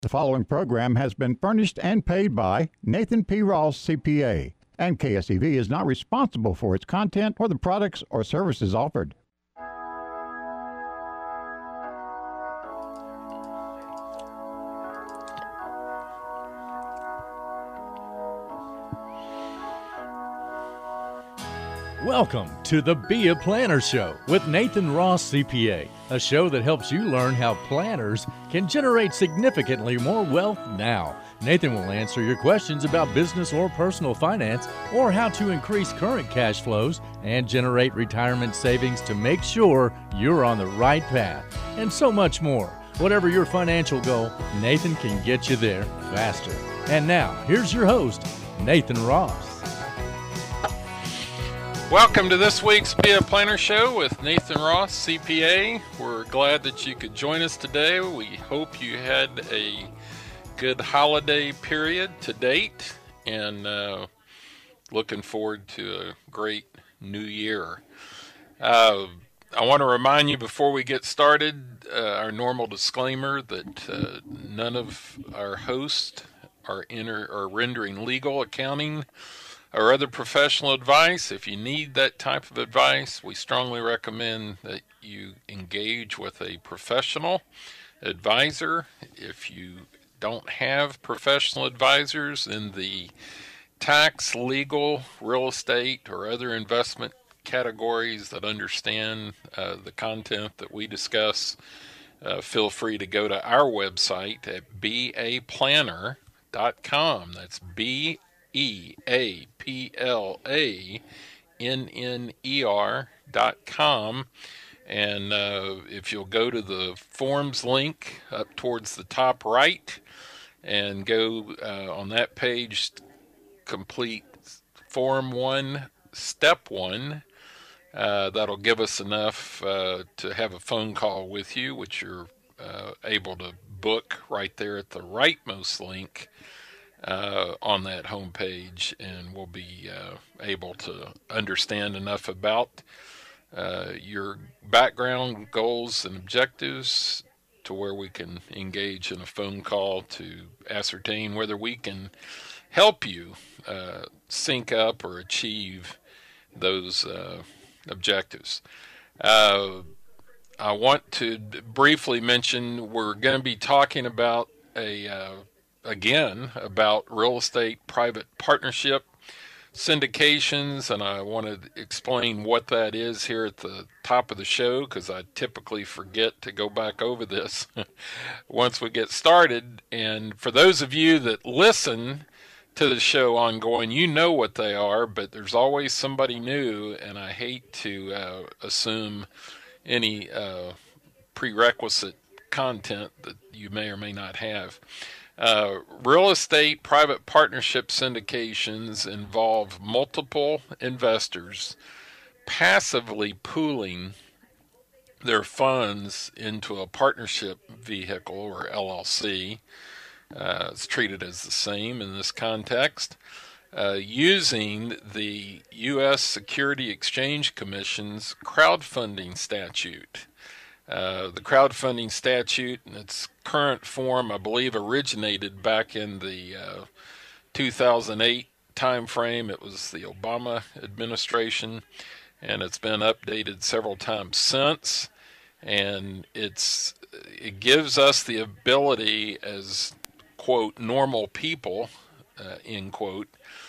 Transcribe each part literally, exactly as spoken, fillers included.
The following program has been furnished and paid by Nathan P. Ross, C P A, and K S E V is not responsible for its content or the products or services offered. Welcome to the Be a Planner Show with Nathan Ross, C P A, a show that helps you learn how planners can generate significantly more wealth now. Nathan will answer your questions about business or personal finance, or how to increase current cash flows and generate retirement savings to make sure you're on the right path, and so much more. Whatever your financial goal, Nathan can get you there faster. And now, here's your host, Nathan Ross. Welcome to this week's Be a Planner Show with Nathan Ross, C P A. We're glad that you could join us today. We hope you had a good holiday period to date, and uh, looking forward to a great new year. Uh, I want to remind you before we get started, uh, our normal disclaimer that uh, none of our hosts are, enter- are rendering legal, accounting, or other professional advice. If you need that type of advice, we strongly recommend that you engage with a professional advisor. If you don't have professional advisors in the tax, legal, real estate, or other investment categories that understand uh, the content that we discuss, uh, feel free to go to our website at be a planner dot com. That's B E A P L A N N E R dot com. And uh, if you'll go to the forms link up towards the top right and go uh, on that page, complete form one, step one, uh, that'll give us enough uh, to have a phone call with you, which you're uh, able to book right there at the rightmost link Uh, on that homepage, and we'll be uh, able to understand enough about uh, your background, goals, and objectives to where we can engage in a phone call to ascertain whether we can help you uh, sync up or achieve those uh, objectives. Uh, I want to briefly mention we're going to be talking about a uh, again about real estate private partnership syndications, and I want to explain what that is here at the top of the show, because I typically forget to go back over this once we get started. And for those of you that listen to the show ongoing, you know what they are, but there's always somebody new, and I hate to uh, assume any uh, prerequisite content that you may or may not have. Uh, real estate private partnership syndications involve multiple investors passively pooling their funds into a partnership vehicle, or L L C. Uh, it's treated as the same in this context, uh, using the U S Security Exchange Commission's crowdfunding statute. Uh, the crowdfunding statute in its current form, I believe, originated back in the uh, two thousand eight timeframe. It was the Obama administration, and it's been updated several times since. And it's it gives us the ability as, quote, normal people, uh, end quote,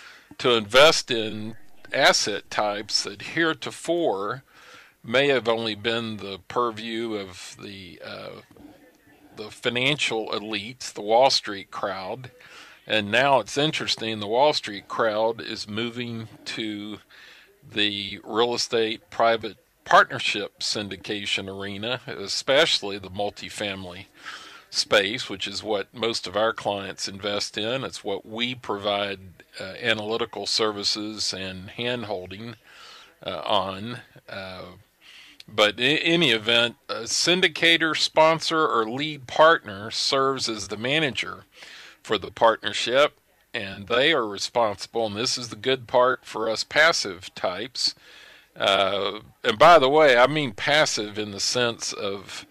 to invest in asset types that heretofore may have only been the purview of the uh, the financial elites, the Wall Street crowd. And now it's interesting, the Wall Street crowd is moving to the real estate private partnership syndication arena, especially the multifamily space, which is what most of our clients invest in. It's what we provide uh, analytical services and hand-holding uh, on. Uh, But in any event, a syndicator, sponsor, or lead partner serves as the manager for the partnership, and they are responsible, and this is the good part for us passive types. Uh, and by the way, I mean passive in the sense of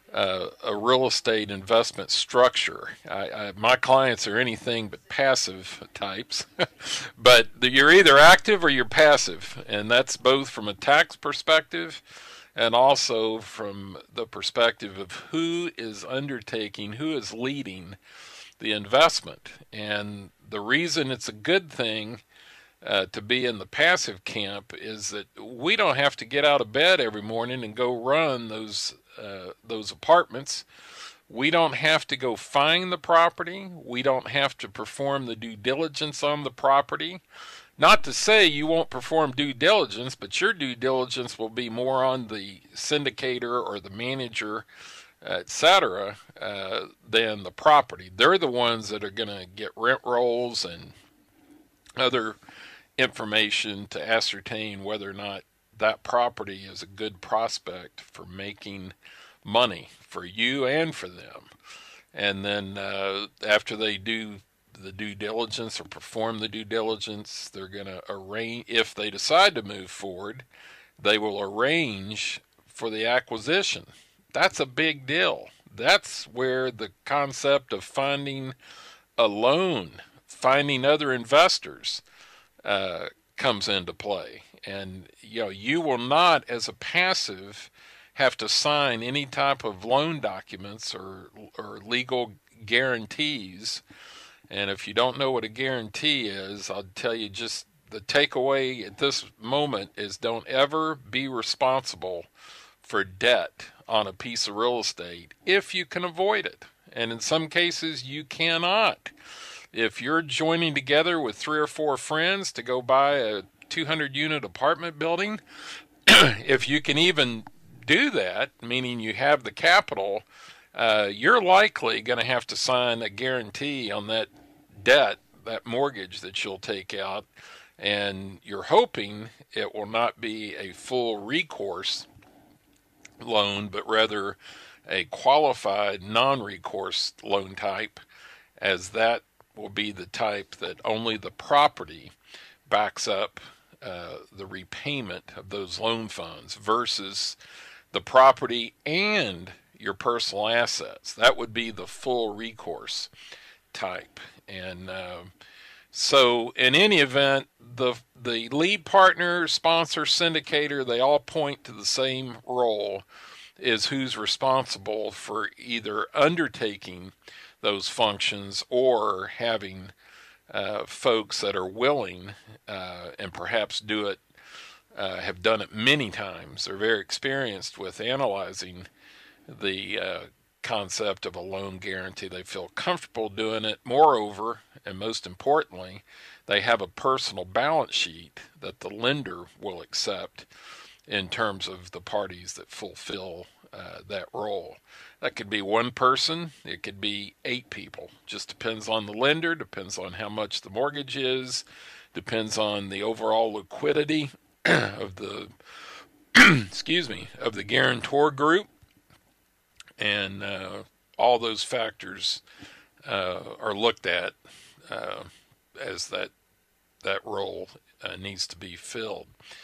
uh, a real estate investment structure. I, I, my clients are anything but passive types, but you're either active or you're passive, and that's both from a tax perspective and also from the perspective of who is undertaking, who is leading the investment. And the reason it's a good thing uh, to be in the passive camp is that we don't have to get out of bed every morning and go run those uh, those apartments. We don't have to go find the property. We don't have to perform the due diligence on the property. Not to say you won't perform due diligence, but your due diligence will be more on the syndicator or the manager, et cetera, uh, than the property. They're the ones that are going to get rent rolls and other information to ascertain whether or not that property is a good prospect for making money for you and for them. And then uh, after they do the due diligence or perform the due diligence, they're going to arrange, if they decide to move forward, they will arrange for the acquisition. That's a big deal. That's where the concept of finding a loan, finding other investors uh, comes into play. And you know, you will not, as a passive, have to sign any type of loan documents or or legal guarantees. And if you don't know what a guarantee is, I'll tell you just the takeaway at this moment is don't ever be responsible for debt on a piece of real estate if you can avoid it. And in some cases, you cannot. If you're joining together with three or four friends to go buy a two hundred unit apartment building, if you can even do that, meaning you have the capital, uh, you're likely going to have to sign a guarantee on that debt, that mortgage that you'll take out, and you're hoping it will not be a full recourse loan, but rather a qualified non-recourse loan type, as that will be the type that only the property backs up uh, the repayment of those loan funds versus the property and your personal assets. That would be the full recourse type. And uh, so in any event, the the lead partner, sponsor, syndicator, they all point to the same role, is who's responsible for either undertaking those functions or having uh, folks that are willing uh, and perhaps do it, uh, have done it many times. They're very experienced with analyzing the uh, concept of a loan guarantee. They feel comfortable doing it. Moreover, and most importantly, they have a personal balance sheet that the lender will accept in terms of the parties that fulfill uh, that role. That could be one person, it could be eight people. Just depends on the lender, depends on how much the mortgage is, depends on the overall liquidity of the excuse me, of the guarantor group. And uh, all those factors uh, are looked at uh, as that that role uh, needs to be filled.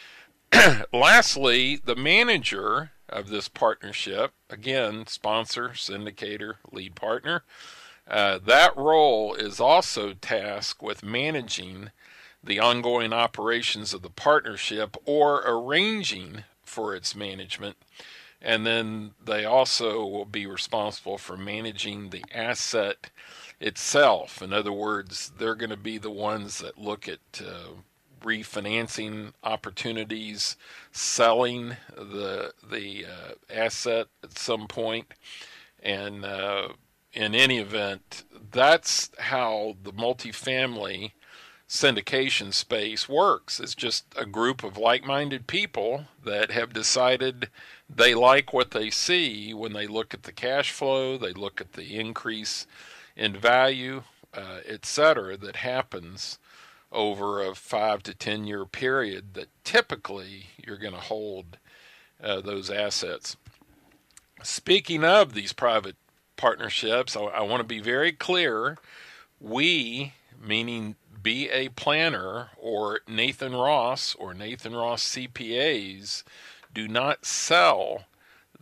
Lastly, the manager of this partnership, again, sponsor, syndicator, lead partner, uh, that role is also tasked with managing the ongoing operations of the partnership or arranging for its management. And then they also will be responsible for managing the asset itself. In other words, they're going to be the ones that look at uh, refinancing opportunities, selling the the uh, asset at some point. And uh, in any event, that's how the multifamily syndication space works. It's just a group of like-minded people that have decided they like what they see when they look at the cash flow, they look at the increase in value, uh, et cetera, that happens over a five to ten year period that typically you're going to hold uh, those assets. Speaking of these private partnerships, I, I want to be very clear. We, meaning B A Planner or Nathan Ross or Nathan Ross C P As, do not sell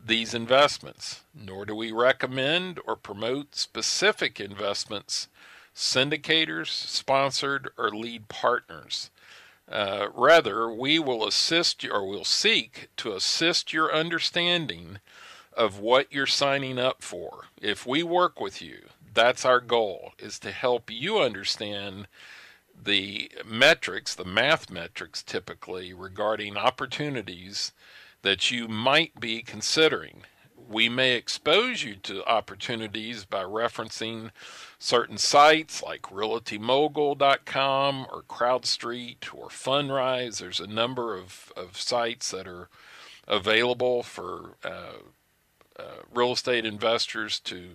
these investments, nor do we recommend or promote specific investments, syndicators, sponsored, or lead partners. Uh, rather, we will assist you, or will seek to assist your understanding of what you're signing up for. If we work with you, that's our goal, is to help you understand the metrics, the math metrics typically, regarding opportunities that you might be considering. We may expose you to opportunities by referencing certain sites like realty mogul dot com or CrowdStreet or Fundrise. There's a number of, of sites that are available for uh, uh, real estate investors to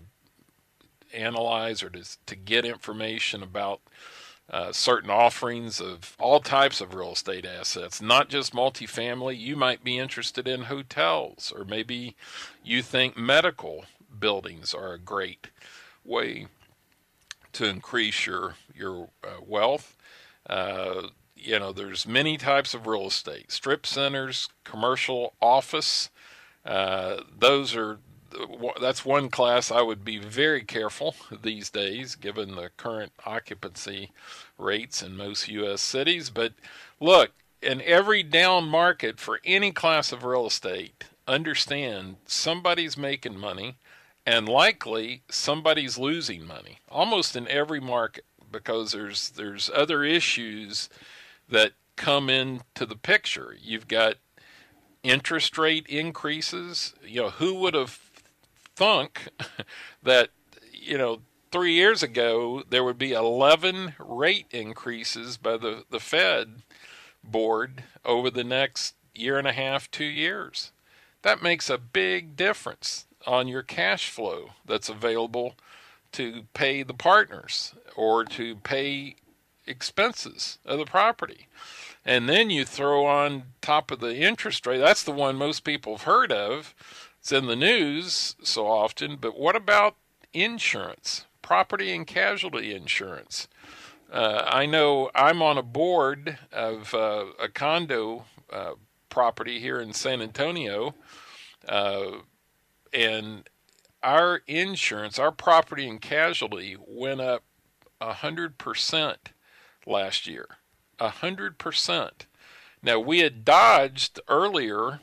analyze or to, to get information about Uh, certain offerings of all types of real estate assets, not just multifamily. You might be interested in hotels, or maybe you think medical buildings are a great way to increase your your uh, wealth. Uh, you know, there's many types of real estate: strip centers, commercial office. Uh, those are That's one class I would be very careful these days, given the current occupancy rates in most U S cities. But look, in every down market for any class of real estate, understand somebody's making money and likely somebody's losing money, almost in every market, because there's there's other issues that come into the picture. You've got interest rate increases. You know, who would have thunk that, you know, three years ago there would be eleven rate increases by the, the Fed board over the next year and a half, two years. That makes a big difference on your cash flow that's available to pay the partners or to pay expenses of the property. And then you throw on top of the interest rate. That's the one most people have heard of. It's in the news so often. But what about insurance, property and casualty insurance? Uh, I know I'm on a board of uh, a condo uh, property here in San Antonio, uh, and our insurance, our property and casualty went up one hundred percent last year. one hundred percent. Now, we had dodged earlier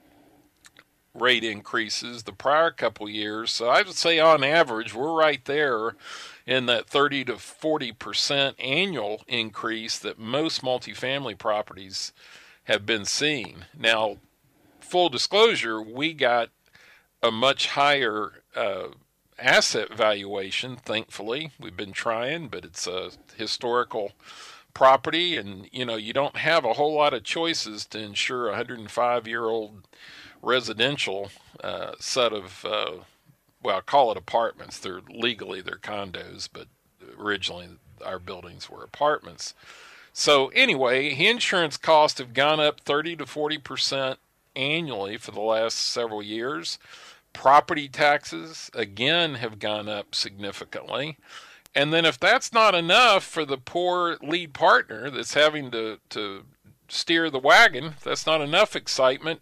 rate increases the prior couple years, so I would say on average we're right there in that thirty to forty percent annual increase that most multifamily properties have been seeing. Now, full disclosure, we got a much higher uh, asset valuation, thankfully. We've been trying, but it's a historical property, and you know, you don't have a whole lot of choices to insure a one hundred five year old residential uh, set of uh, well, call it apartments. They're legally they're condos, but originally our buildings were apartments. So anyway, insurance costs have gone up thirty to forty percent annually for the last several years. Property taxes again have gone up significantly. And then if that's not enough for the poor lead partner that's having to, to steer the wagon, if that's not enough excitement,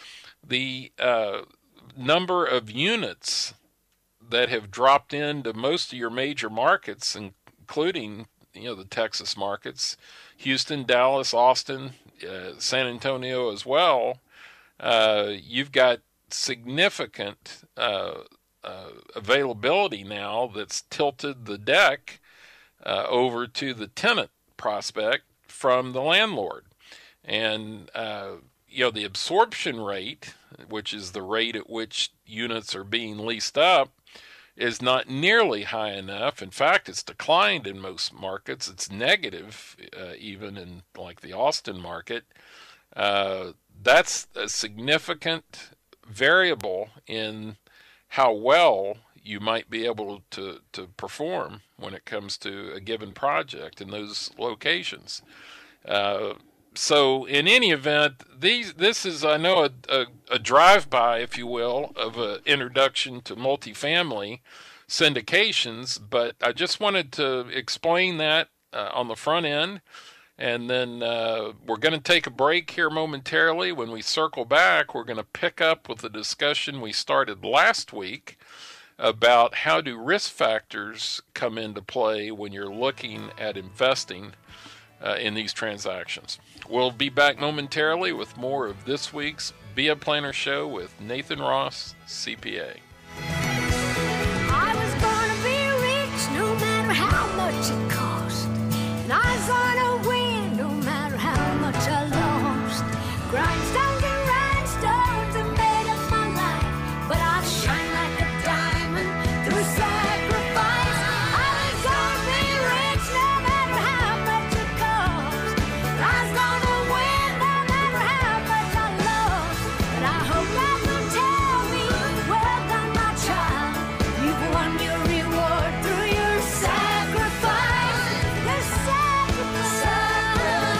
the uh, number of units that have dropped into most of your major markets, including, you know, the Texas markets, Houston, Dallas, Austin, uh, San Antonio as well, uh, you've got significant uh, uh, availability now that's tilted the deck uh, over to the tenant prospect from the landlord. And, uh, you know, the absorption rate, which is the rate at which units are being leased up, is not nearly high enough. In fact, it's declined in most markets. It's negative, uh, even in like the Austin market. Uh, that's a significant variable in how well you might be able to, to perform when it comes to a given project in those locations. Uh, so in any event, these this is, I know, a, a, a drive-by, if you will, of an introduction to multifamily syndications, but I just wanted to explain that uh, on the front end. And then uh, we're going to take a break here momentarily. When we circle back, we're going to pick up with the discussion we started last week about how do risk factors come into play when you're looking at investing uh, in these transactions. We'll be back momentarily with more of this week's Be a Planner Show with Nathan Ross, C P A. I was gonna be rich no matter how much it cost. And I was gonna win no matter how much I lost. Grindstones and rhinestones are made of my life, but I'll shine like a diamond through sacrifice. I was gonna be rich no matter how much it cost. I was gonna win no matter how much I lost. But I hope that will tell me, well done, my child. You've won your reward through your sacrifice. Your sacrifice.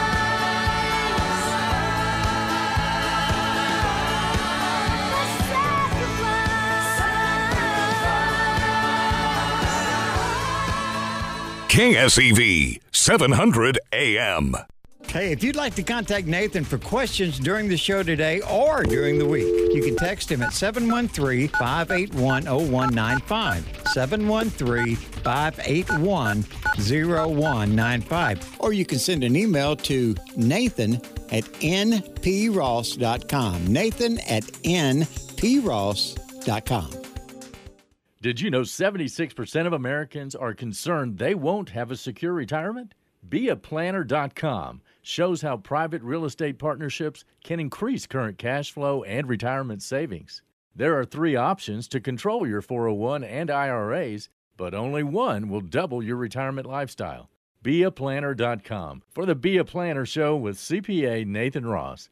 King S E V, seven hundred A M. Hey, if you'd like to contact Nathan for questions during the show today or during the week, you can text him at seven one three, five eight one, zero one nine five, seven one three, five eight one, zero one nine five. Or you can send an email to Nathan at n p ross dot com. Nathan at n p ross dot com. Did you know seventy-six percent of Americans are concerned they won't have a secure retirement? be a planner dot com shows how private real estate partnerships can increase current cash flow and retirement savings. There are three options to control your four oh one and I R As, but only one will double your retirement lifestyle. be a planner dot com for the Be a Planner Show with C P A Nathan Ross.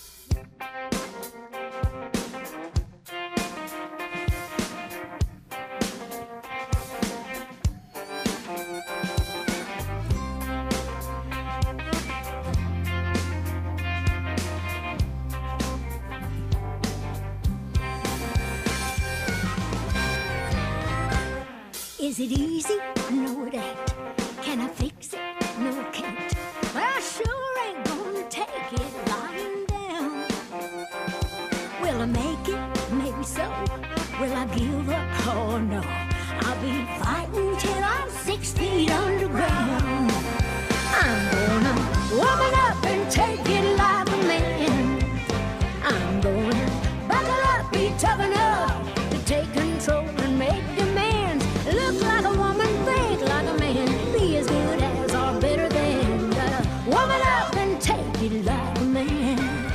Is it easy? No, it ain't. Can I fix it? No, I can't. But I sure ain't gonna take it lying down. Will I make it? Maybe so. Will I give up? Oh no. I'll be fighting till I'm six feet underground. I'm gonna woman up and take it like a man. I'm gonna buckle up, be tough enough to take control and make demands. Look like a woman, think like a man, be as good as or better than. Gotta woman up and take it like a man.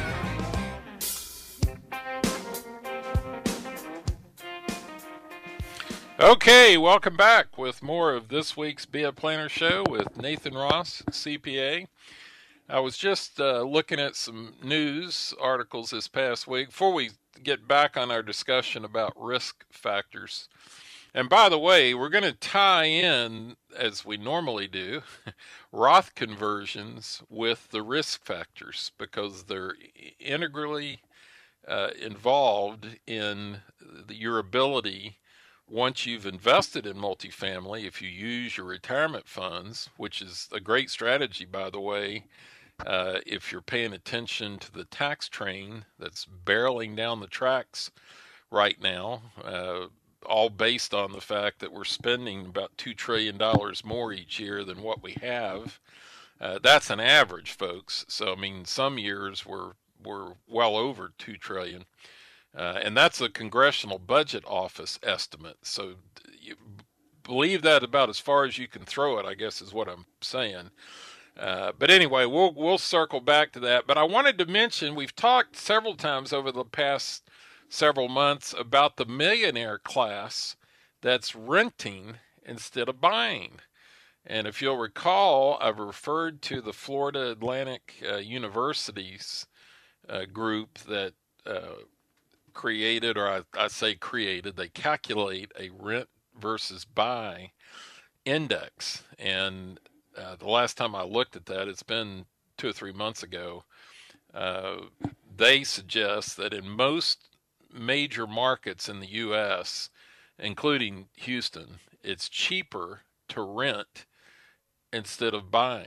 Okay, welcome back with more of this week's Be a Planner Show with Nathan Ross, C P A. I was just uh, looking at some news articles this past week before we get back on our discussion about risk factors. And by the way, we're going to tie in, as we normally do, Roth conversions with the risk factors because they're integrally uh, involved in the, your ability, once you've invested in multifamily, if you use your retirement funds, which is a great strategy, by the way, uh, if you're paying attention to the tax train that's barreling down the tracks right now, uh, all based on the fact that we're spending about two trillion dollars more each year than what we have. Uh, that's an average, folks. So, I mean, some years we're, we're well over two trillion dollars. Uh, and that's a Congressional Budget Office estimate. So you believe that about as far as you can throw it, I guess is what I'm saying. Uh, but anyway, we'll we'll circle back to that. But I wanted to mention, we've talked several times over the past several months about the millionaire class that's renting instead of buying. And if you'll recall, I've referred to the Florida Atlantic uh, University's uh, group that uh, created, or I, I say created, they calculate a rent versus buy index. And uh, the last time I looked at that, it's been two or three months ago, uh, they suggest that in most major markets in the U S, including Houston, it's cheaper to rent instead of buying.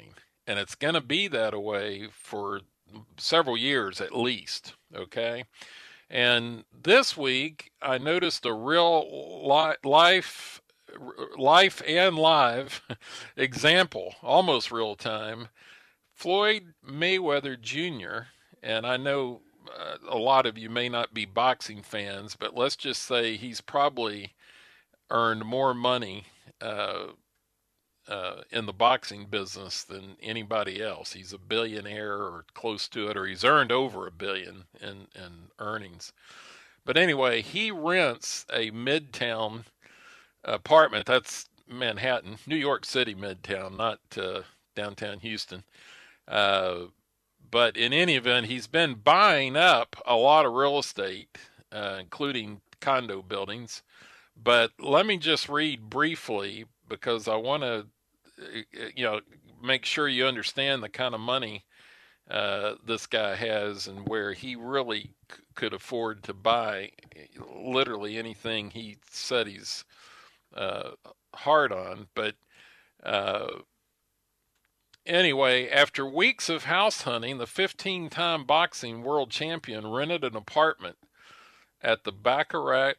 and it's going to be that way for several years at least, okay? And this week, I noticed a real li- life, life and live example, almost real time. Floyd Mayweather Junior, and I know uh, a lot of you may not be boxing fans, but let's just say he's probably earned more money uh, uh, in the boxing business than anybody else. He's a billionaire or close to it, or he's earned over a billion in, in earnings. But anyway, he rents a Midtown apartment. That's Manhattan, New York City Midtown, not uh, downtown Houston. Uh, but in any event, he's been buying up a lot of real estate, uh, including condo buildings. But let me just read briefly, because I want to, you know, make sure you understand the kind of money uh, this guy has and where he really c- could afford to buy literally anything he said he's uh, hard on. But uh, anyway, after weeks of house hunting, the fifteen-time boxing world champion rented an apartment at the Baccarat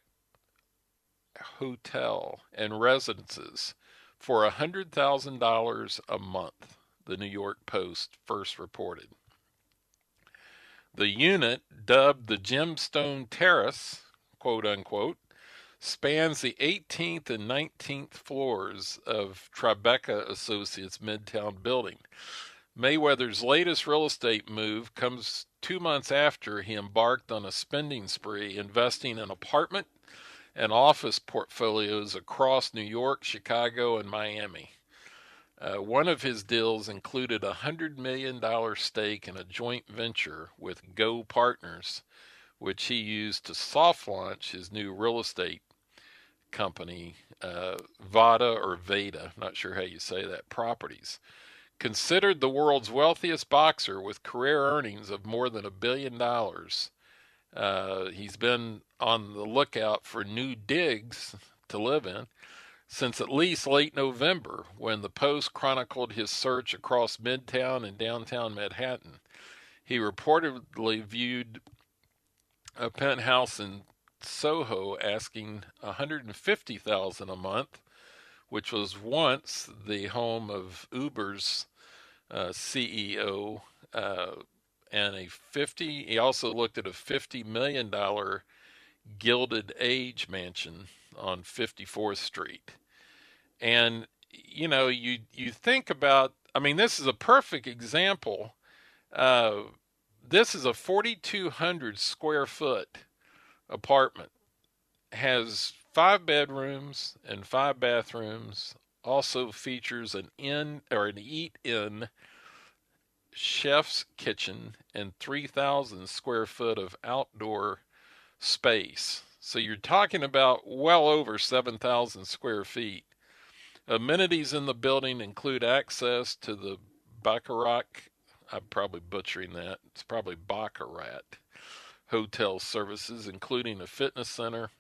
Hotel and Residences for one hundred thousand dollars a month, the New York Post first reported. The unit, dubbed the Gemstone Terrace, quote unquote, spans the eighteenth and nineteenth floors of Tribeca Associates Midtown building. Mayweather's latest real estate move comes two months after he embarked on a spending spree, investing in apartment and office portfolios across New York, Chicago, and Miami. Uh, one of his deals included a one hundred million dollars stake in a joint venture with Go Partners, which he used to soft launch his new real estate company, uh, Vada or Veda, not sure how you say that, Properties. Considered the world's wealthiest boxer with career earnings of more than a billion dollars, Uh, he's been on the lookout for new digs to live in since at least late November, when the Post chronicled his search across Midtown and downtown Manhattan. He reportedly viewed a penthouse in Soho asking one hundred fifty thousand dollars a month, which was once the home of Uber's uh, C E O, uh, and a fifty. He also looked at a fifty million dollars Gilded Age mansion on fifty-fourth Street. And you know, you you think about. I mean, this is a perfect example. Uh, this is a forty-two hundred square foot apartment. Has five bedrooms and five bathrooms. Also features an in or an eat-in chef's kitchen and three thousand square foot of outdoor space. So you're talking about well over seven thousand square feet. Amenities in the building include access to the Baccarat, I'm probably butchering that, it's probably Baccarat, hotel services, including a fitness center,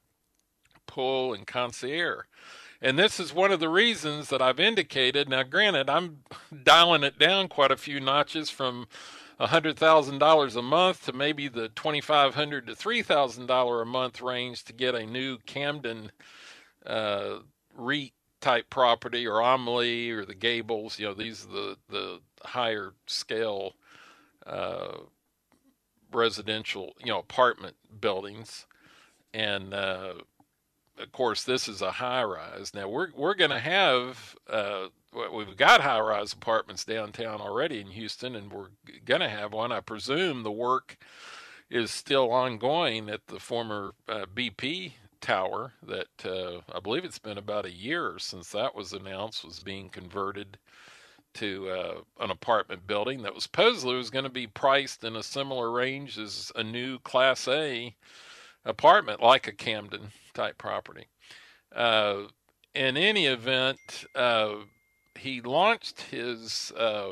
pool, and concierge. And this is one of the reasons that I've indicated. Now, granted, I'm dialing it down quite a few notches from one hundred thousand dollars a month to maybe the twenty-five hundred dollars to three thousand dollars a month range to get a new Camden uh, REIT type property, or Amelie or the Gables. You know, these are the, the higher scale uh, residential, you know, apartment buildings. And, uh, of course, this is a high-rise. Now, we're we're going to have, uh, we've got high-rise apartments downtown already in Houston, and we're going to have one. I presume the work is still ongoing at the former uh, B P tower that uh, I believe it's been about a year since that was announced was being converted to uh, an apartment building that was supposedly was going to be priced in a similar range as a new Class A apartment, like a Camden type property. Uh, in any event, uh, he launched his, uh,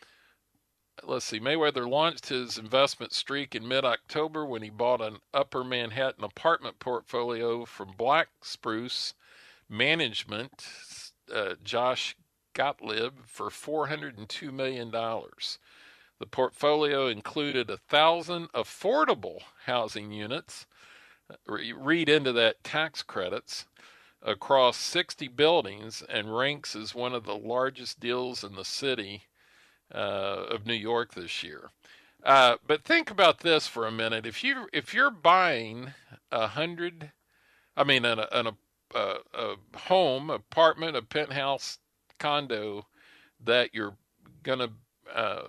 let's see, Mayweather launched his investment streak in mid-October when he bought an upper Manhattan apartment portfolio from Black Spruce Management, uh, Josh Gottlieb for four hundred two million dollars. The portfolio included a thousand affordable housing units, read into that tax credits, across sixty buildings, and ranks as one of the largest deals in the city uh, of New York this year. Uh, but think about this for a minute. If you if you're buying a hundred, I mean, an, an, a, a home, apartment, a penthouse, condo that you're gonna, uh,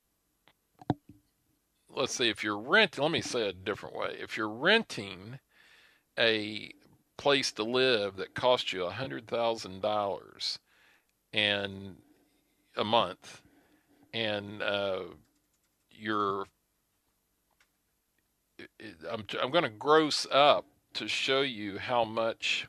let's say if you're renting, let me say it a different way. If you're renting a place to live that costs you a hundred thousand dollars and a month, and uh, you're, I'm I'm going to gross up to show you how much.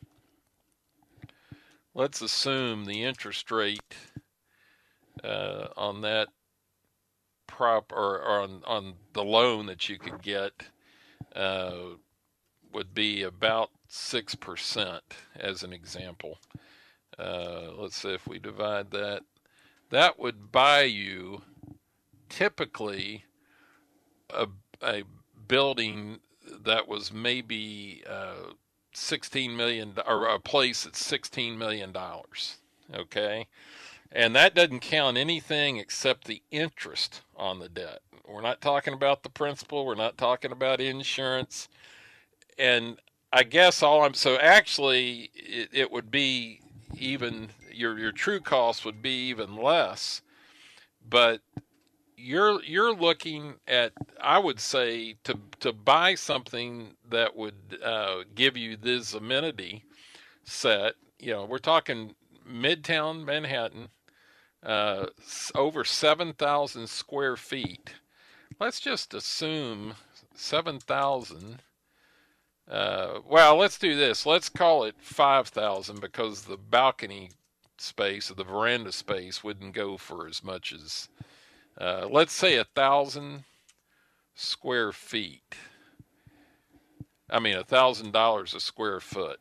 Let's assume the interest rate uh, on that prop or, or on on the loan that you could get uh, would be about six percent as an example. Uh, let's say if we divide that, that would buy you typically a, a building that was maybe uh, sixteen million, or a place that's sixteen million dollars. Okay. And that doesn't count anything except the interest on the debt. We're not talking about the principal. We're not talking about insurance. And I guess all I'm, so actually it, it would be even, your, your true cost would be even less, but you're, you're looking at, I would say, to, to buy something that would uh, give you this amenity set, you know, we're talking Midtown Manhattan, uh, over seven thousand square feet. Let's just assume seven thousand. Uh, well, let's do this. Let's call it five thousand because the balcony space or the veranda space wouldn't go for as much as, uh, let's say a thousand square feet. I mean, a thousand dollars a square foot.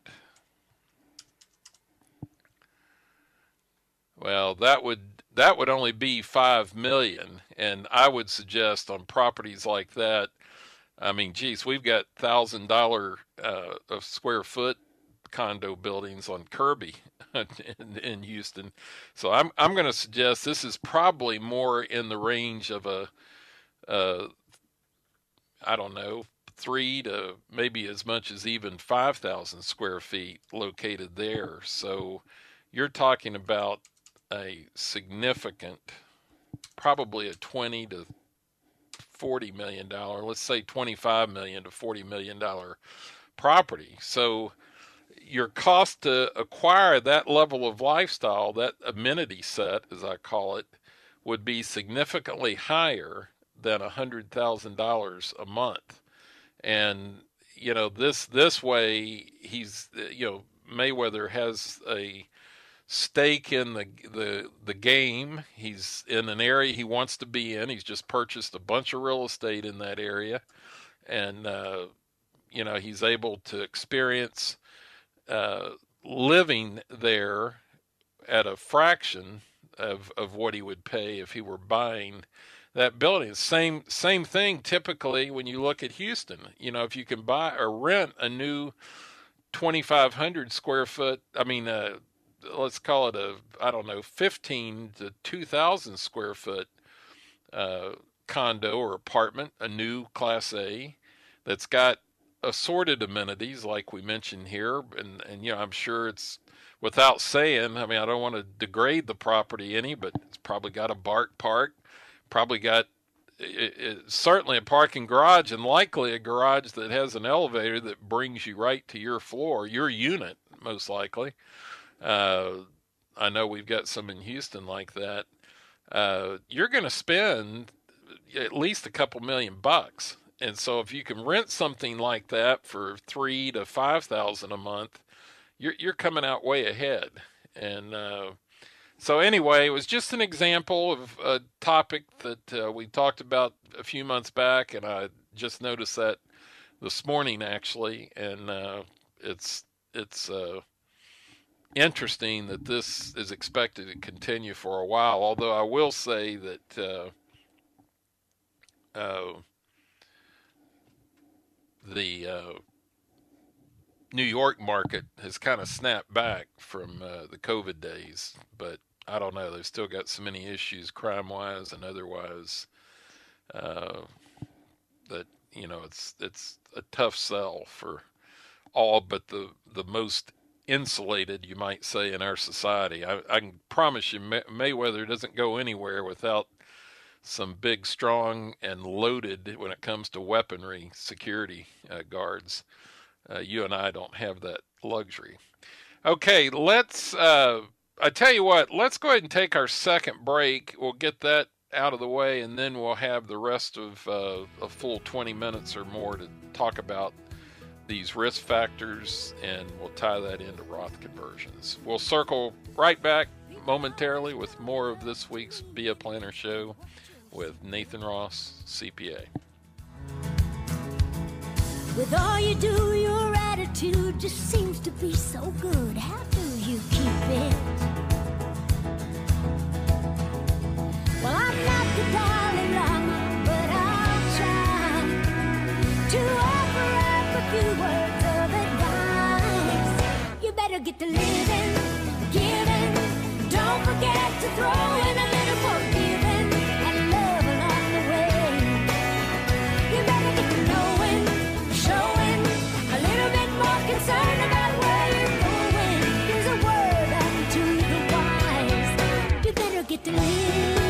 Well, that would, that would only be five million. And I would suggest on properties like that, I mean, geez, we've got thousand dollar uh, a square foot condo buildings on Kirby in, in Houston. So I'm I'm going to suggest this is probably more in the range of a, uh, I don't know, three to maybe as much as even five thousand square feet located there. So you're talking about a significant, probably a twenty to forty million dollar, let's say twenty-five million to forty million dollar property. So your cost to acquire that level of lifestyle, that amenity set, as I call it, would be significantly higher than a hundred thousand dollars a month. And you know, this this way, he's, you know, Mayweather has a stake in the the the game. He's in an area he wants to be in. He's just purchased a bunch of real estate in that area, and uh, you know, he's able to experience uh, living there at a fraction of of what he would pay if he were buying that building. Same same thing typically when you look at Houston. You know, if you can buy or rent a new twenty-five hundred square foot, I mean, uh, let's call it a, I don't know, fifteen to two thousand square foot uh, condo or apartment, a new Class A that's got assorted amenities like we mentioned here. And, and, you know, I'm sure it's, without saying, I mean, I don't want to degrade the property any, but it's probably got a BART park, probably got it, it, certainly a parking garage, and likely a garage that has an elevator that brings you right to your floor, your unit, most likely. Uh, I know we've got some in Houston like that. Uh, you're going to spend at least a couple million bucks. And so if you can rent something like that for three to five thousand a month, you're, you're coming out way ahead. And, uh, so anyway, it was just an example of a topic that uh, we talked about a few months back. And I just noticed that this morning actually. And, uh, it's, it's, uh, interesting that this is expected to continue for a while. Although I will say that uh, uh, the uh, New York market has kind of snapped back from uh, the COVID days, but I don't know. They've still got so many issues, crime-wise and otherwise, uh, that you know it's it's a tough sell for all but the the most insulated, you might say, in our society. I, I can promise you, May- Mayweather doesn't go anywhere without some big, strong, and loaded, when it comes to weaponry, security uh, guards. Uh, you and I don't have that luxury. Okay, let's, uh, I tell you what, let's go ahead and take our second break. We'll get that out of the way, and then we'll have the rest of uh, a full twenty minutes or more to talk about these risk factors, and we'll tie that into Roth conversions. We'll circle right back momentarily with more of this week's Be a Planner Show with Nathan Ross, C P A. With all you do, your attitude just seems to be so good. How do you keep it? Well, I'm not the Dalai Lama, but I'll try to offer up a few words of advice. You better get to living, giving. Don't forget to throw in a little forgiving and love along the way. You better get to knowing, showing a little bit more concern about where you're going. There's a word unto the wise. You better get to living.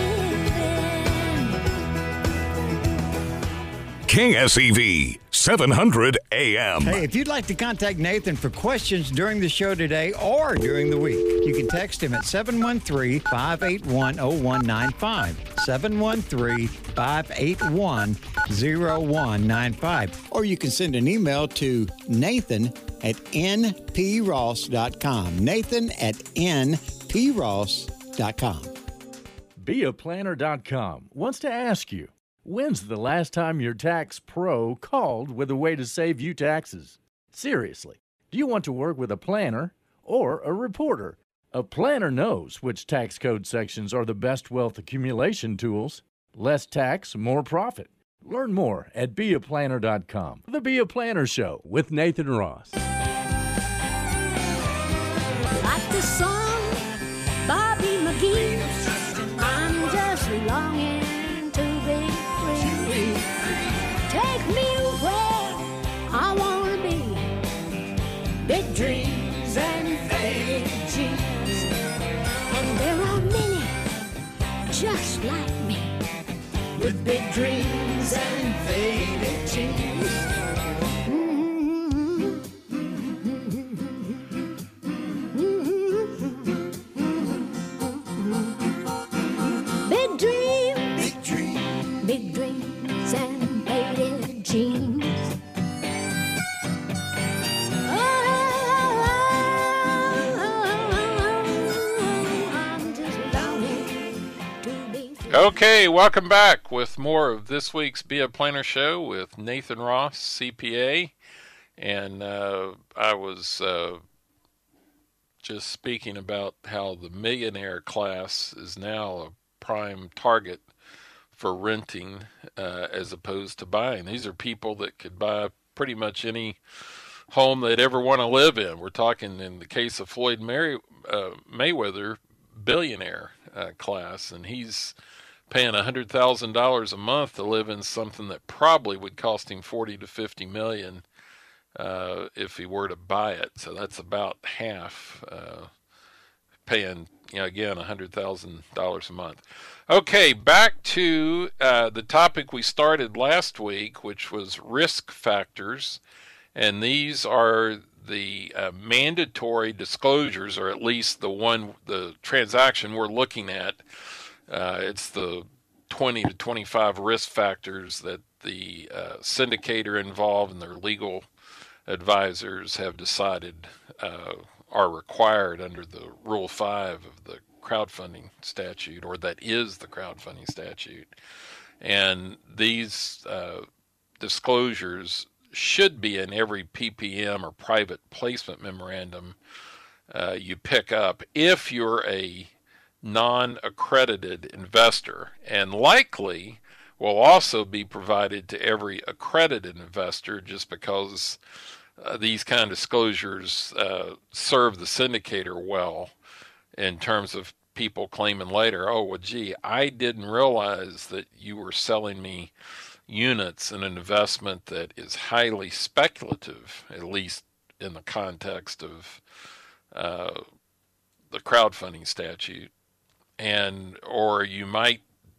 King S E V, seven hundred A M. Hey, if you'd like to contact Nathan for questions during the show today or during the week, you can text him at seven one three, five eight one, zero one nine five, seven one three, five eight one, zero one nine five. Or you can send an email to Nathan at n p ross dot com. Nathan at n p ross dot com. be a planner dot com wants to ask you, when's the last time your tax pro called with a way to save you taxes? Seriously, do you want to work with a planner or a reporter? A planner knows which tax code sections are the best wealth accumulation tools. Less tax, more profit. Learn more at be a planner dot com. The Be a Planner Show with Nathan Ross. Like the song Bobby McGee, I'm just longing to be free. Take me where I want to be. Big dreams and faded jeans. And there are many just like me, with big dreams and faded jeans. Big dreams, big dreams, big dreams and faded jeans. Okay, welcome back with more of this week's Be a Planner Show with Nathan Ross, C P A. And uh, I was uh, just speaking about how the millionaire class is now a prime target for renting uh, as opposed to buying. These are people that could buy pretty much any home they'd ever want to live in. We're talking, in the case of Floyd May- uh, Mayweather, billionaire uh, class, and he's paying one hundred thousand dollars a month to live in something that probably would cost him forty to fifty million uh, if he were to buy it. So that's about half, uh, paying, you know, again, one hundred thousand dollars a month. Okay, back to uh, the topic we started last week, which was risk factors. And these are the uh, mandatory disclosures, or at least the one, the transaction we're looking at. Uh, it's the twenty to twenty-five risk factors that the uh, syndicator involved and their legal advisors have decided uh, are required under the Rule five of the crowdfunding statute, or that is the crowdfunding statute. And these uh, disclosures should be in every P P M or private placement memorandum uh, you pick up if you're a non-accredited investor, and likely will also be provided to every accredited investor, just because uh, these kind of disclosures uh, serve the syndicator well in terms of people claiming later, oh, well, gee, I didn't realize that you were selling me units in an investment that is highly speculative, at least in the context of uh, the crowdfunding statute. And, or you might,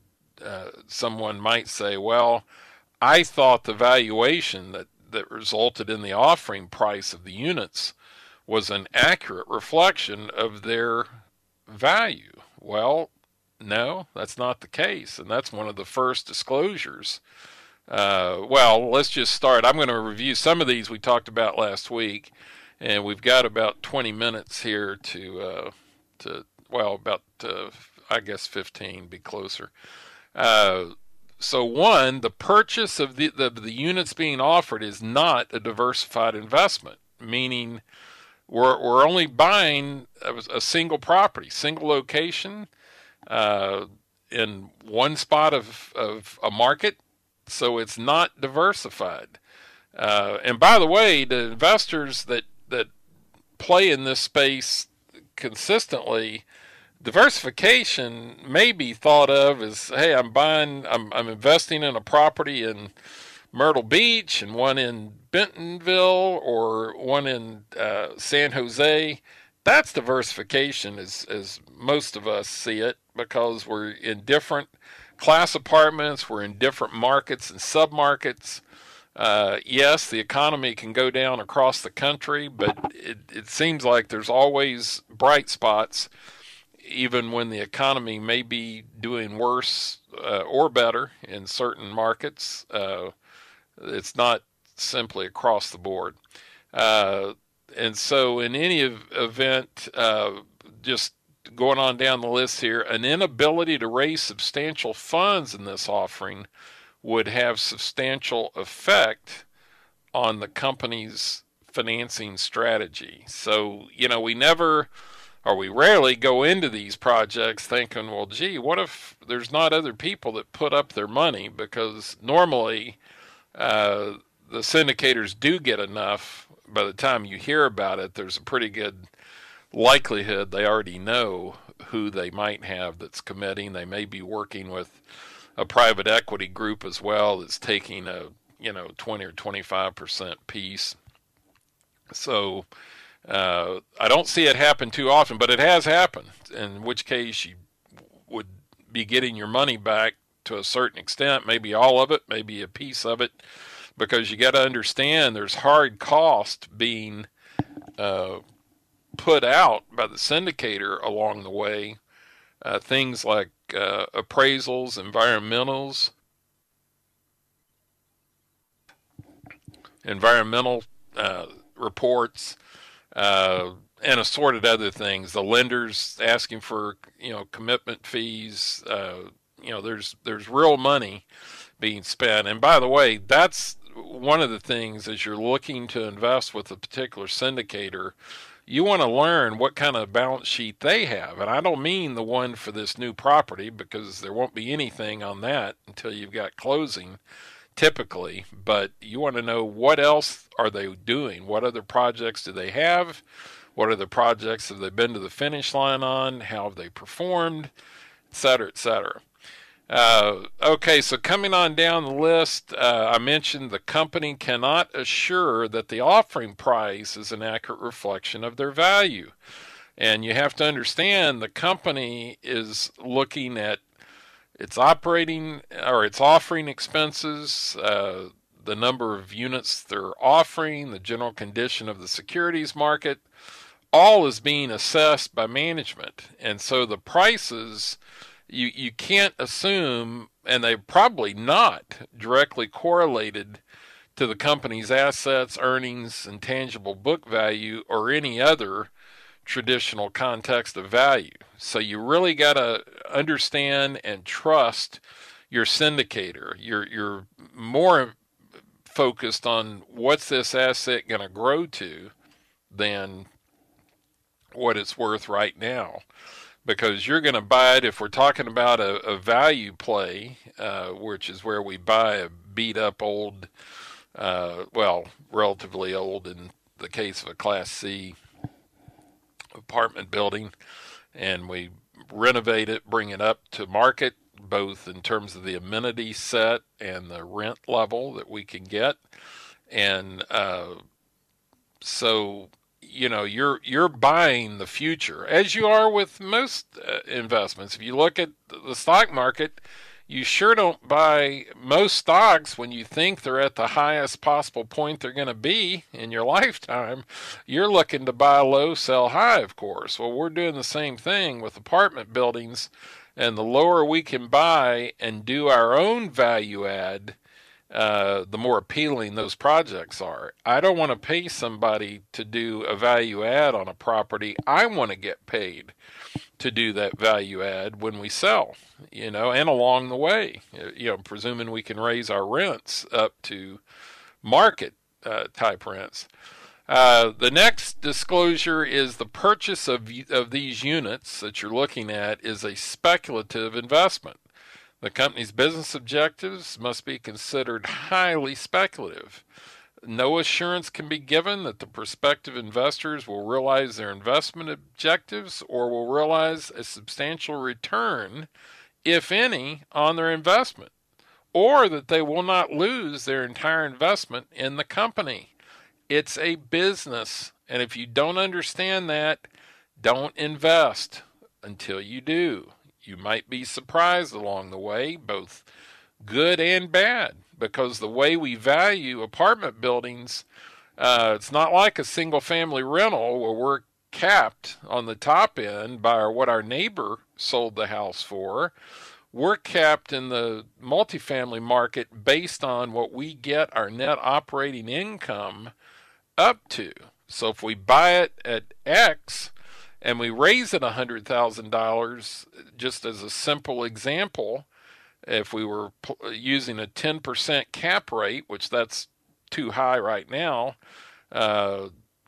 uh, someone might say, well, I thought the valuation that, that resulted in the offering price of the units was an accurate reflection of their value. Well, no, that's not the case. And that's one of the first disclosures. Uh, well, let's just start. I'm going to review some of these we talked about last week, and we've got about twenty minutes here to, uh, to well, about, uh, I guess fifteen, be closer. Uh, so one, the purchase of the, the, the units being offered is not a diversified investment, meaning we're, we're only buying a, a single property, single location, uh, in one spot of, of a market. So it's not diversified. Uh, and by the way, the investors that, that play in this space consistently, diversification may be thought of as, hey, I'm buying, I'm, I'm investing in a property in Myrtle Beach and one in Bentonville or one in uh, San Jose. That's diversification as, as most of us see it, because we're in different class apartments, we're in different markets and submarkets. Uh, yes, the economy can go down across the country, but it, it seems like there's always bright spots, even when the economy may be doing worse uh, or better in certain markets. Uh, it's not simply across the board. Uh, and so in any event, uh, just going on down the list here, an inability to raise substantial funds in this offering would have substantial effect on the company's financing strategy. So, you know, we never, or we rarely go into these projects thinking, well, gee, what if there's not other people that put up their money? Because normally uh, the syndicators do get enough. By the time you hear about it, there's a pretty good likelihood they already know who they might have that's committing. They may be working with a private equity group as well that's taking a, you know, twenty or twenty-five percent piece. So uh, I don't see it happen too often, but it has happened, in which case you would be getting your money back to a certain extent, maybe all of it, maybe a piece of it, because you got to understand there's hard cost being uh, put out by the syndicator along the way. Uh, things like uh, appraisals, environmentals, environmental uh, reports, uh, and assorted other things. The lenders asking for, you know, commitment fees. Uh, you know, there's there's real money being spent. And by the way, that's one of the things as you're looking to invest with a particular syndicator. You want to learn what kind of balance sheet they have. And I don't mean the one for this new property, because there won't be anything on that until you've got closing, typically. But you want to know, what else are they doing? What other projects do they have? What other projects have they been to the finish line on? How have they performed? Et cetera, et cetera. Uh, okay, so coming on down the list, uh, I mentioned the company cannot assure that the offering price is an accurate reflection of their value. And you have to understand the company is looking at its operating or its offering expenses, uh, the number of units they're offering, the general condition of the securities market, all is being assessed by management. And so the prices, You you can't assume, and they're probably not directly correlated to the company's assets, earnings, and tangible book value, or any other traditional context of value. So you really got to understand and trust your syndicator. You're you're more focused on what's this asset going to grow to than what it's worth right now. Because you're going to buy it, if we're talking about a, a value play, uh, which is where we buy a beat up old, uh, well, relatively old in the case of a Class C apartment building, and we renovate it, bring it up to market, both in terms of the amenity set and the rent level that we can get. And uh, so... you know, you're you're buying the future, as you are with most uh, investments. If you look at the stock market, you sure don't buy most stocks when you think they're at the highest possible point they're going to be in your lifetime. You're looking to buy low, sell high, of course. Well, we're doing the same thing with apartment buildings, and the lower we can buy and do our own value add, Uh, the more appealing those projects are. I don't want to pay somebody to do a value add on a property. I want to get paid to do that value add when we sell, you know, and along the way, you know, presuming we can raise our rents up to market uh, type rents. Uh, the next disclosure is the purchase of, of these units that you're looking at is a speculative investment. The company's business objectives must be considered highly speculative. No assurance can be given that the prospective investors will realize their investment objectives or will realize a substantial return, if any, on their investment, or that they will not lose their entire investment in the company. It's a business, and if you don't understand that, don't invest until you do. You might be surprised along the way, both good and bad, because the way we value apartment buildings, uh, it's not like a single-family rental where we're capped on the top end by our, what our neighbor sold the house for. We're capped in the multifamily market based on what we get our net operating income up to. So if we buy it at X, and we raise it one hundred thousand dollars, just as a simple example, if we were p- using a ten percent cap rate, which that's too high right now, uh,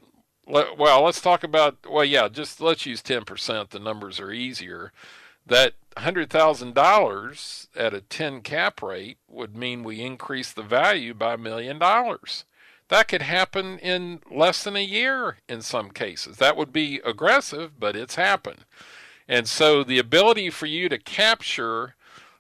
le- well, let's talk about, well, yeah, just let's use ten percent. The numbers are easier. That one hundred thousand dollars at a ten cap rate would mean we increase the value by a million dollars. That could happen in less than a year in some cases. That would be aggressive, but it's happened. And so the ability for you to capture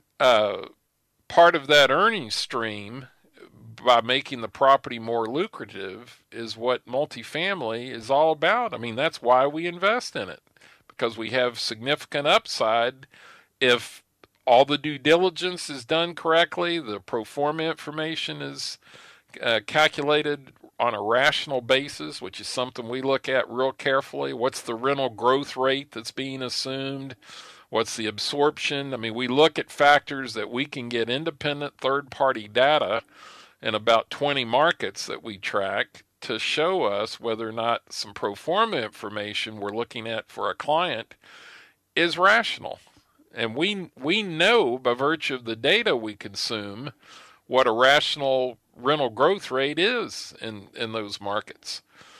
uh, part of that earnings stream by making the property more lucrative is what multifamily is all about. I mean, that's why we invest in it, because we have significant upside if all the due diligence is done correctly, the pro forma information is Uh, calculated on a rational basis, which is something we look at real carefully. What's the rental growth rate that's being assumed? What's the absorption? I mean, we look at factors that we can get independent third-party data in about twenty markets that we track to show us whether or not some pro forma information we're looking at for a client is rational. And we we know by virtue of the data we consume what a rational rental growth rate is in, in those markets.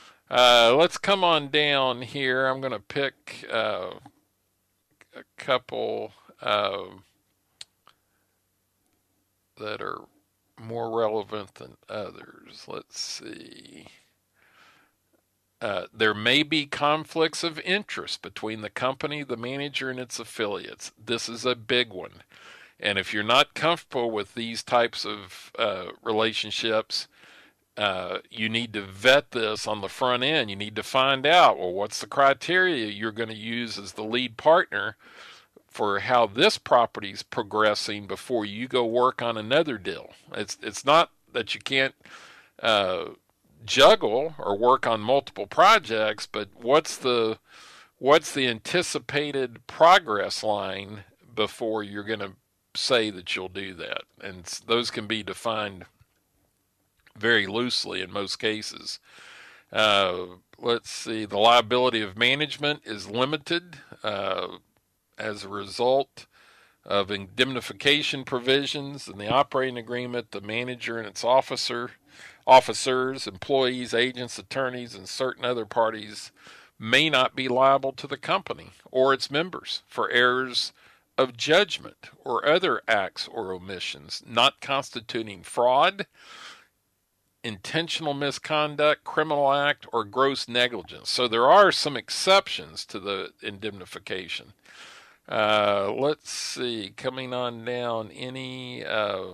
Uh, let's come on down here. I'm going to pick uh, a couple uh, that are more relevant than others. Let's see. Uh, there may be conflicts of interest between the company, the manager, and its affiliates. This is a big one. And if you're not comfortable with these types of uh, relationships, uh, you need to vet this on the front end. You need to find out, well, what's the criteria you're going to use as the lead partner for how this property's progressing before you go work on another deal. It's it's not that you can't uh, juggle or work on multiple projects, but what's the what's the anticipated progress line before you're going to say that you'll do that? And those can be defined very loosely in most cases. Uh, let's see, the liability of management is limited uh, as a result of indemnification provisions in the operating agreement. The manager and its officer, officers, employees, agents, attorneys, and certain other parties may not be liable to the company or its members for errors of judgment or other acts or omissions not constituting fraud, intentional misconduct, criminal act, or gross negligence. So there are some exceptions to the indemnification. Uh, let's see, coming on down, any, uh,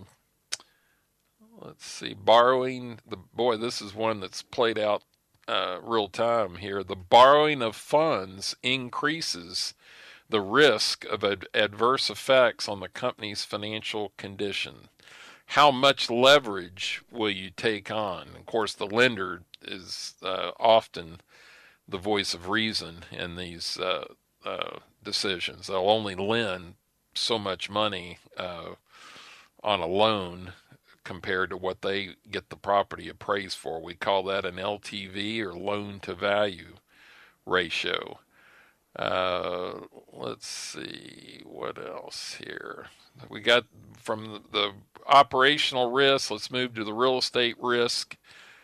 let's see, borrowing, the boy, this is one that's played out uh, real time here. The borrowing of funds increases the risk of ad- adverse effects on the company's financial condition. How much leverage will you take on? Of course, the lender is uh, often the voice of reason in these uh, uh, decisions. They'll only lend so much money uh, on a loan compared to what they get the property appraised for. We call that an L T V, or loan to value ratio. Uh, let's see, what else here? We got from the, the operational risk, let's move to the real estate risk.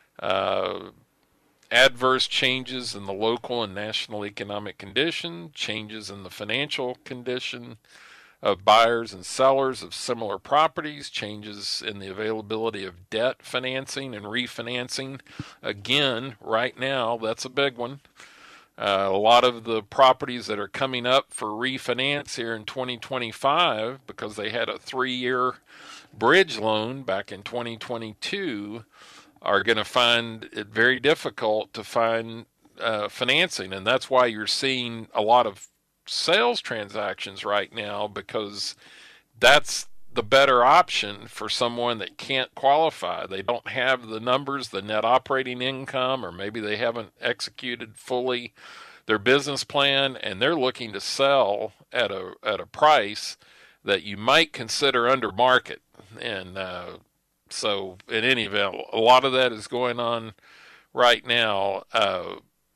Uh, adverse changes in the local and national economic condition, changes in the financial condition of buyers and sellers of similar properties, changes in the availability of debt financing and refinancing. Again, right now, that's a big one. Uh, a lot of the properties that are coming up for refinance here in twenty twenty-five, because they had a three-year bridge loan back in twenty twenty-two, are going to find it very difficult to find uh, financing. And that's why you're seeing a lot of sales transactions right now, because that's the better option for someone that can't qualify. They don't have the numbers, the net operating income, or maybe they haven't executed fully their business plan, and they're looking to sell at a at a price that you might consider under market. And uh, so in any event, a lot of that is going on right now. Uh,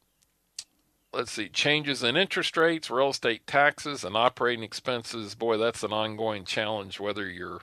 let's see, changes in interest rates, real estate taxes, and operating expenses. Boy, that's an ongoing challenge, whether you're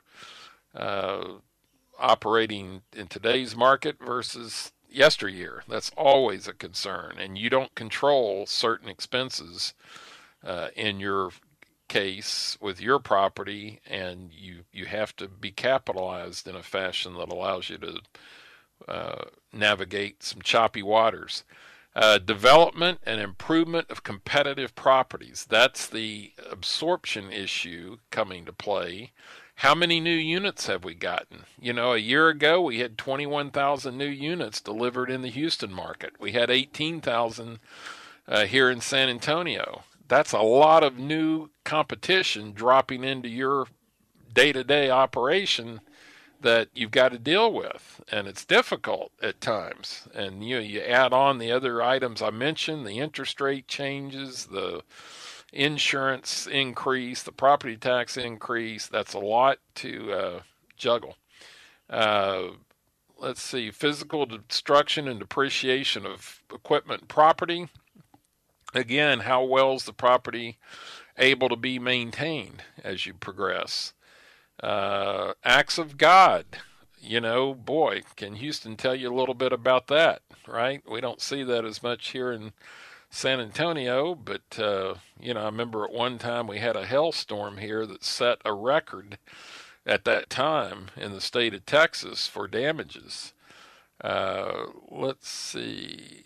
uh, operating in today's market versus yesteryear. That's always a concern. And you don't control certain expenses uh, in your case with your property, and you, you have to be capitalized in a fashion that allows you to uh, navigate some choppy waters. Uh, development and improvement of competitive properties. That's the absorption issue coming to play. How many new units have we gotten? You know, a year ago we had twenty-one thousand new units delivered in the Houston market. We had eighteen thousand uh, here in San Antonio. That's a lot of new competition dropping into your day-to-day operation that you've got to deal with, and it's difficult at times. And you know, you add on the other items I mentioned, the interest rate changes, the insurance increase, the property tax increase. That's a lot to uh, juggle. Uh, let's see, physical destruction and depreciation of equipment and property. Again, how well is the property able to be maintained as you progress? Uh, acts of God, you know, boy, can Houston tell you a little bit about that, right? We don't see that as much here in San Antonio, but, uh, you know, I remember at one time we had a hailstorm here that set a record at that time in the state of Texas for damages. Uh, let's see,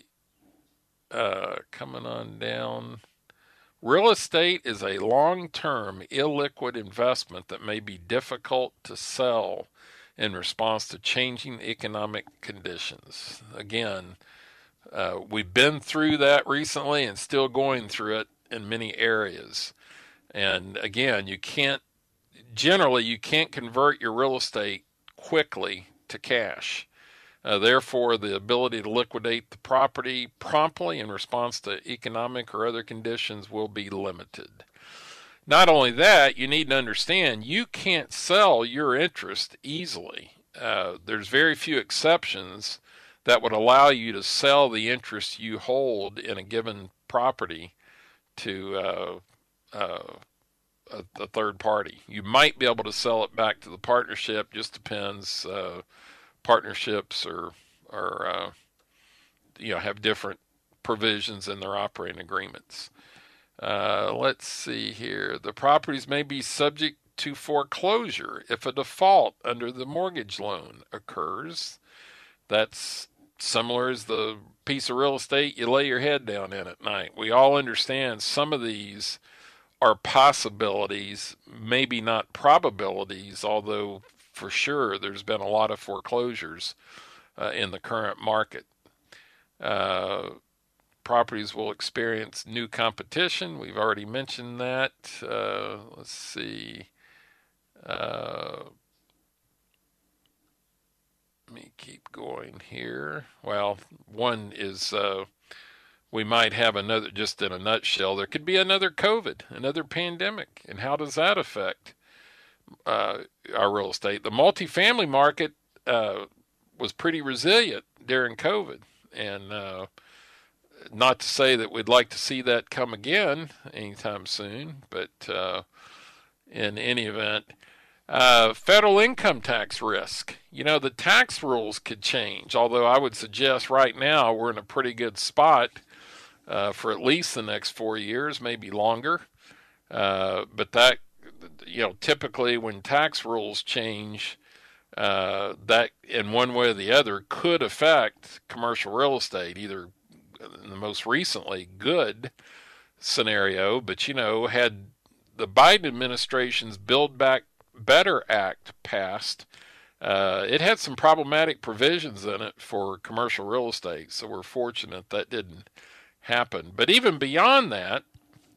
uh, coming on down. Real estate is a long-term, illiquid investment that may be difficult to sell in response to changing economic conditions. Again, uh, we've been through that recently and still going through it in many areas. And again, you can't, generally, you can't convert your real estate quickly to cash. Uh, therefore, the ability to liquidate the property promptly in response to economic or other conditions will be limited. Not only that, you need to understand you can't sell your interest easily. Uh, there's very few exceptions that would allow you to sell the interest you hold in a given property to uh, uh, a, a third party. You might be able to sell it back to the partnership, just depends. Uh, partnerships or, or uh, you know, have different provisions in their operating agreements. Uh, let's see here. The properties may be subject to foreclosure if a default under the mortgage loan occurs. That's similar as the piece of real estate you lay your head down in at night. We all understand some of these are possibilities, maybe not probabilities, although for sure there's been a lot of foreclosures uh, in the current market. Uh, properties will experience new competition. We've already mentioned that. Uh, let's see. Uh, let me keep going here. Well, one is uh, we might have another, just in a nutshell, there could be another COVID, another pandemic. And how does that affect uh, our real estate? The multifamily market uh, was pretty resilient during COVID. And uh, not to say that we'd like to see that come again anytime soon, but uh, in any event, uh, federal income tax risk. You know, the tax rules could change, although I would suggest right now we're in a pretty good spot uh, for at least the next four years, maybe longer. Uh, but that, you know, typically when tax rules change, uh, that in one way or the other could affect commercial real estate, either in the most recently good scenario, but, you know, had the Biden administration's Build Back Better Act passed, uh, it had some problematic provisions in it for commercial real estate, so we're fortunate that didn't happen. But even beyond that,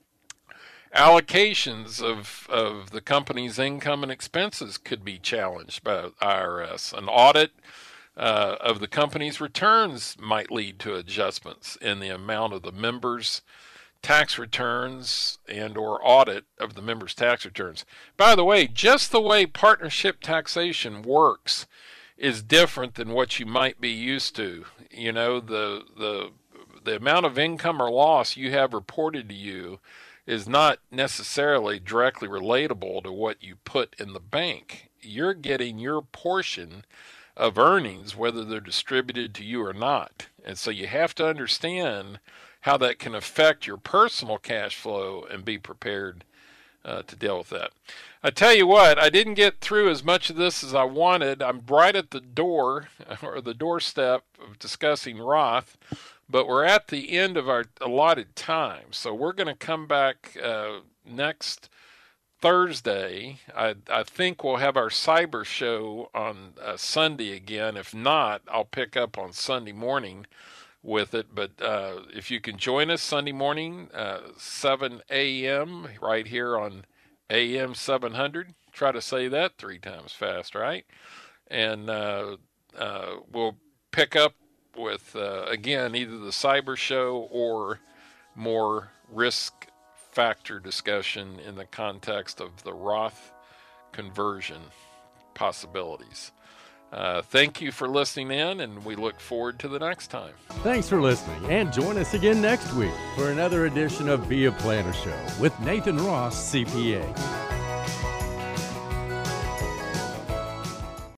allocations of, of the company's income and expenses could be challenged by the I R S. An audit uh, of the company's returns might lead to adjustments in the amount of the members' tax returns and or audit of the members' tax returns. By the way, just the way partnership taxation works is different than what you might be used to. You know, the the the amount of income or loss you have reported to you is not necessarily directly relatable to what you put in the bank. You're getting your portion of earnings, whether they're distributed to you or not. And so you have to understand how that can affect your personal cash flow and be prepared uh, to deal with that. I tell you what, I didn't get through as much of this as I wanted. I'm right at the door, or the doorstep of discussing Roth, but we're at the end of our allotted time. So we're going to come back uh, next Thursday. I, I think we'll have our cyber show on uh, Sunday again. If not, I'll pick up on Sunday morning with it. But uh, if you can join us Sunday morning, uh, seven a.m. right here on A M seven hundred. Try to say that three times fast, right? And uh, uh, we'll pick up with, uh, again, either the cyber show or more risk factor discussion in the context of the Roth conversion possibilities. Uh, thank you for listening in, and we look forward to the next time. Thanks for listening, and join us again next week for another edition of Be a Planner Show with Nathan Ross, C P A.